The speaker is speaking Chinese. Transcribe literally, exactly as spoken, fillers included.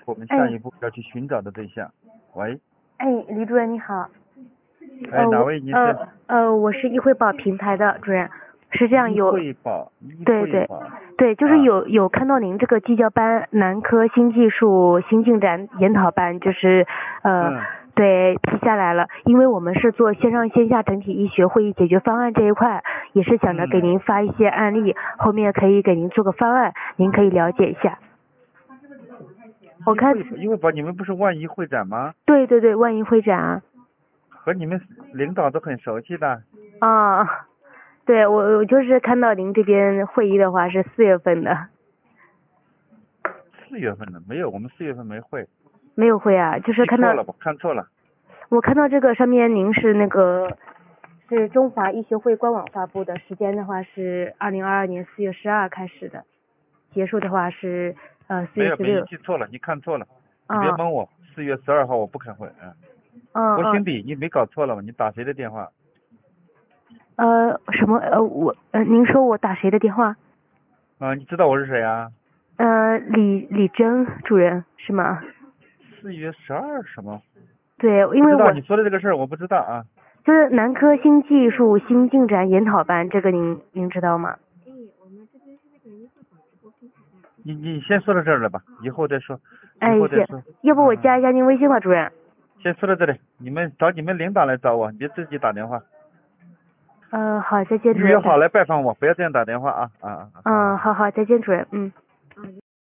我们下一步要去寻找的对象。喂， 哎，李主任你好。 哎， 呃，我哪位你是？ 呃呃，我是易惠宝平台的主任，是这样易有惠宝，易对对惠宝。 对，就是啊有有看到您这个技教班南科新技术新进展研讨班，就是呃、 嗯对批下来了，因为我们是做线上线下整体医学会议解决方案这一块，也是想着给嗯您发一些案例，后面可以给您做个方案，您可以了解一下。我看易惠宝，易惠宝，你们不是万一会展吗？ 对对对，万一会展啊。 和你们领导都很熟悉的。 啊，对我我就是看到您这边会议的话是四月份的。 四月份的没有，我们四月份没会。 没有会啊，就是看到记错了吧？看错了。 我看到这个上面您是那个是中华医学会官网发布的，时间的话是二零二二年四月十二开始的，结束的话是呃四没有，没有， 月十六。 你记错了，你看错了。你啊别蒙我，四月十二号我不开会。嗯。 嗯嗯我姓李，你没搞错了吗？你打谁的电话？ 呃什么呃我呃您说我打谁的电话？ 啊，你知道我是谁啊？ 呃李李真主任是吗？ 四月十二什么？ 对，因为我不知道你说的这个事儿我不知道啊。 就是南科新技术新进展研讨班，这个您您知道吗？ 你你先说到这儿了吧，以后再说，以哎行后再说。， 要不我嗯加一下您微信吧，主任。 先说到这里，你们找你们领导来找我，你别自己打电话。 呃好，再见主任。 预约好来拜访我，不要这样打电话啊啊啊！啊嗯，好好，再见主任，嗯。